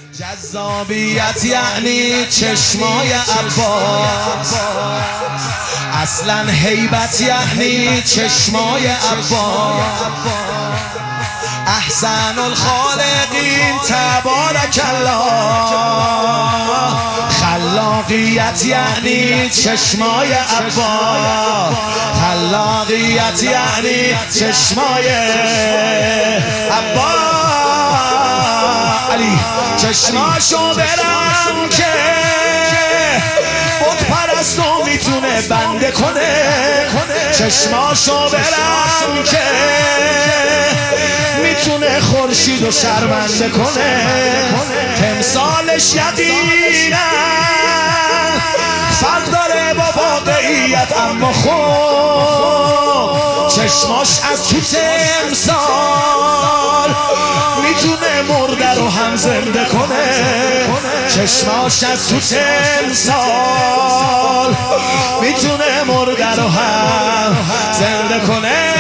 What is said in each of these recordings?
جذابیت یعنی چشمای عباس، اصلا هیبت یعنی چشمای عباس. احسن الخالقین تبارک الله، خلاقیت یعنی چشمای عباس، خلاقیت یعنی چشمای عباس. علی چشماشو برم که بت پرستو میتونه بنده کنه، چشماشو برم که میتونه خورشیدو شرمنده کنه. تمثالش یقینا فرق داره با واقعیت، اما خب چشماش از تو تمثال میتونه مرده رو هم زنده کنه. چشماش از تو تمثال میتونه مرده رو هم زنده کنه.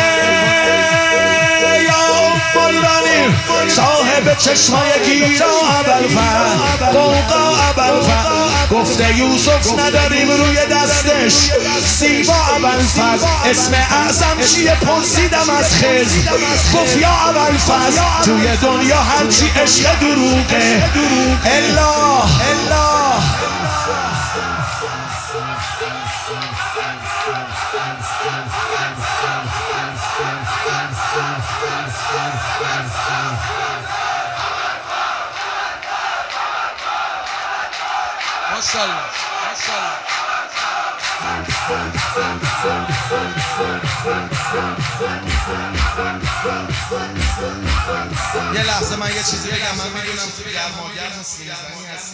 صاحب چشمای گیرا ابوالفضل، قوقا ابوالفضل، گفته یوسف نداریم روی دستش سیبا ابوالفضل. اسم اعظم چیه پرسیدم از خضر، گفت یا ابوالفضل توی دنیا هرچی عشق دروغه الا ماشاءالله یه لحظه من یه چیزی بگم. من میدونم تو گرماگر هستی، زنی هستی،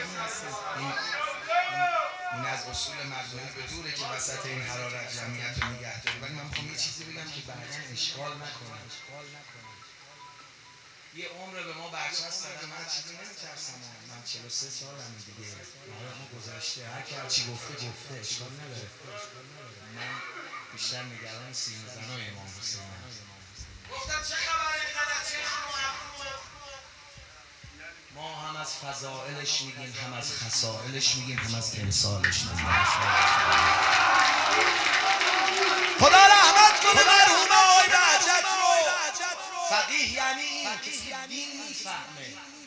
این از اصول مردمی به دوره که وسط این حرارت جمعیت رو نگه داری، ولی من میخوام یه چیزی بگم که بعداً اشکال نکنه. یه عمر به ما برچسب زده، من چیزی نمیترسم، من 43 سالم دیگه، ما گذشته، هر کی هرچی گفته اشکال نداره. من بیشتر نگران سینه زنای امام حسینم. گفتم چه خبره اینقدر چشم و ابرو؟ ما هم از فضائلش میگیم، هم از خصائلش میگیم، هم از تمثالش میگیم. خدا رحمت کنه مرحوم آقای بهجت رو. فقیه یعنی این کسی که دین میفهمه.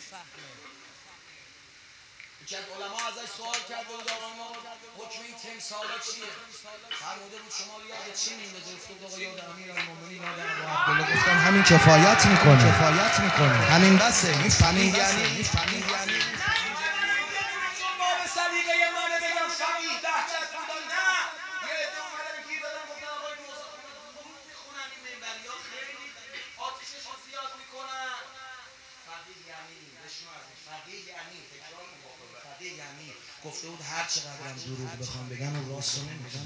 یکی از علما ازش سوال کرده بود آقا ما حکم این تمثالا چیه؟ فرموده بود شما یاد چی میندازه؟ گفت آقا یاد امیرالمومنین، یاد ابو عبدالله. گفتن همین کفایت میکنه، همین بسه. این فقیه یعنی باب سلیقه منه بگم فقیه بهجت بودن. نه یه عده اومدن گیر دادن گفتن آقای موسی میخونن این منبریا خیلی آتشش رو زیاد میکنن. فقیه یعنی بشنو از این فقیه یعنی تکرار میکنه. فقیه یعنی گفته بود هر چقدر هم دروغ بخوام بگم اون راست رو نمیگم.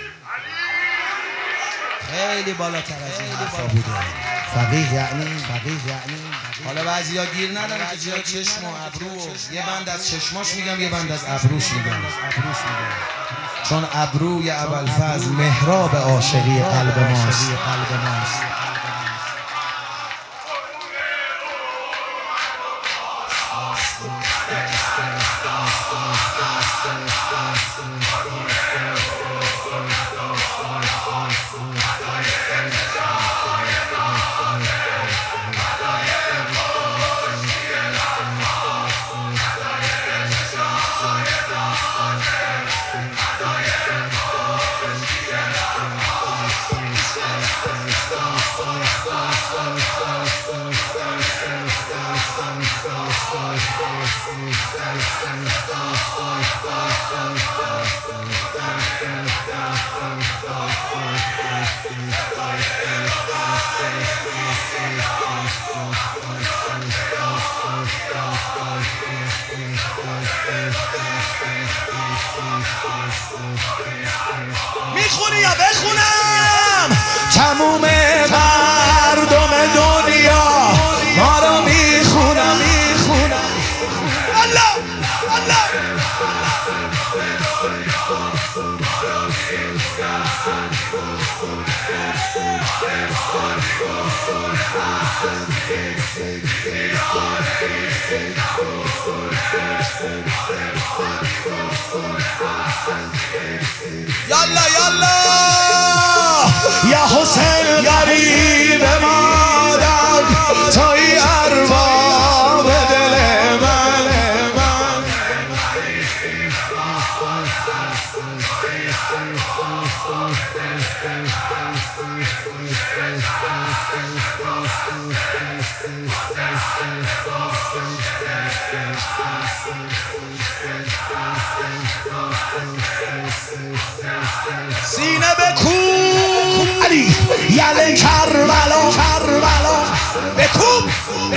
خیلی بالاتر از این حرفا بوده. فقیه یعنی حالا بعضیا گیر ندارن که جای چشم و ابرو، یه بند از چشماش میگم، یه بند از ابروش میگم، چون ابروی ابوالفضل محراب عاشقی قلب ماست. میخونی یا بخونم؟ تموم مردم دنیا ما رو میخونم. الله الله یالا یالا یا حسین غریب مادر توی ارباب دل من سینه بکوب علی یل کربلا بکوب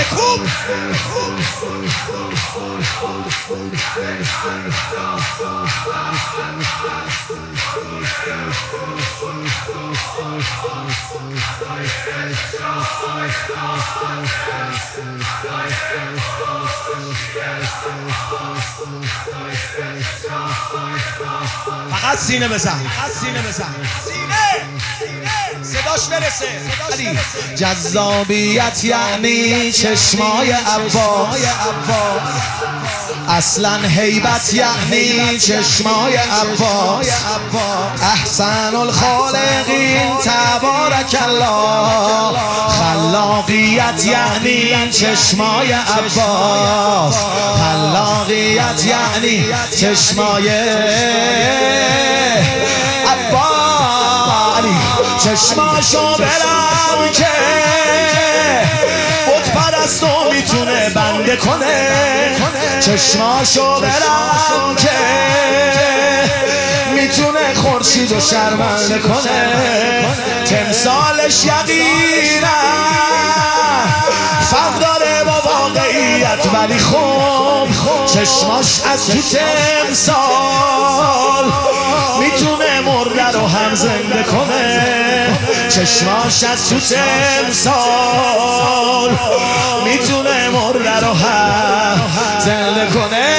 فقط سینه بزن صداش برسه علی. جذابیت یعنی چشمای عباس، اصلا هیبت یعنی چشمای عباس. احسن الخالقین تبارک الله. خلاقیت یعنی چشمای عباس، خلاقیت یعنی چشمای عباس. چشماشو برم که بت پرستو میتونه بنده کنه. چشماشو برم که میتونه خورشیدو شرمنده کنه. تمثالش یقینا فرق داره با واقعیت، ولی خب چشماش از تو تمثال میتونه مرده رو هم زنده کنه. چشماش از تو تمثال میتونه مرده رو هم زنده کنه.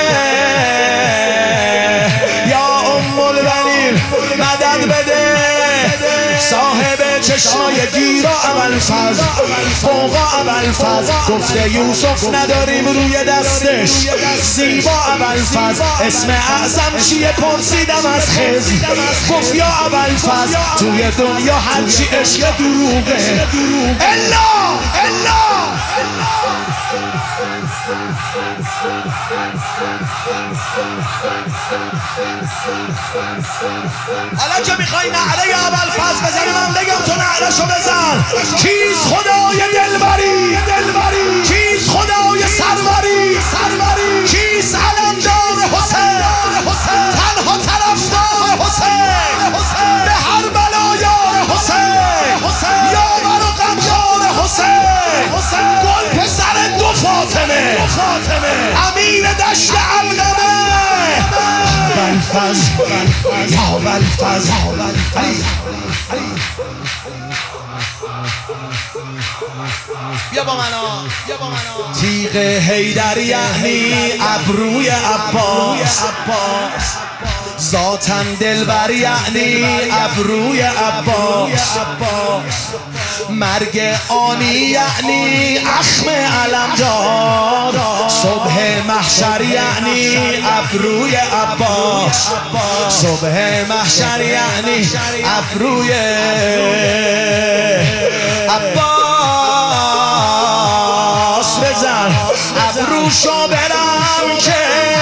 یا ام البنین مدد بده صاحب چشمای گیرا ابوالفضل فوقا ابوالفضل. گفته یوسف نداریم روی دستش زیبا ابوالفضل. اسم اعظم چیه پرسیدم از خضر، گفت یا ابوالفضل توی دنیا هرچی عشق دروغه الا حالا که میخوای نعره ابوالفضل بزنی من بگم تو نعرهشو بزن. کیست خدای دلبری؟ کیست خدای سروری؟ کیست علمدار حسین؟ تنها طرفدار حسین به هر بلا یار حسین. یاور و غمخوار حسین، گل پسر دو فاطمه، امیر دشت علقمه. ابوالفضل یا ابوالفضل بیا با منو. تیغ حیدر یعنی ابروی عباس، ذاتن دلبر یعنی ابروی عباس. مرگ آنی یعنی اخم علمدار. صبح محشر یعنی ابروی عباس، صبح محشر یعنی ابروی عباس. بزن ابروشو برم که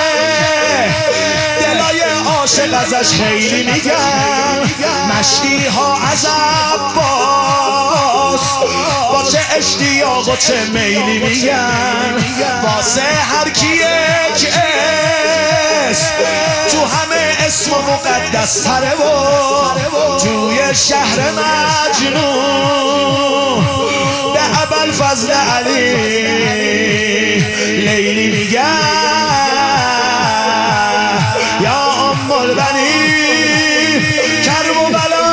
دلای عاشق ازش خیلی میگن. مشتی ها از عباس با چه اشتیاق و چه میلی میگن. واسه هر کی یک اسم تو همه اسم مقدس تره و توی شهر مجنون به ابوالفضل علی لیلی میگن. یا ام البنین کرب و بلا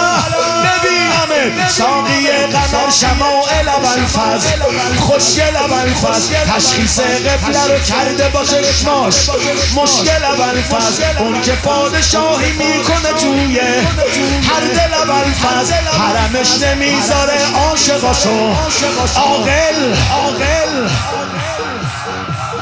ببینم ساقی قمر شمائل ابوالفضل خوشگل ابوالفضل. تشخیص قبله رو کرده با چشماش مشکل ابوالفضل. اون که پادشاهی میکنه توی هر دل ابوالفضل. حرمش نمیذاره عاشقاشو عاقل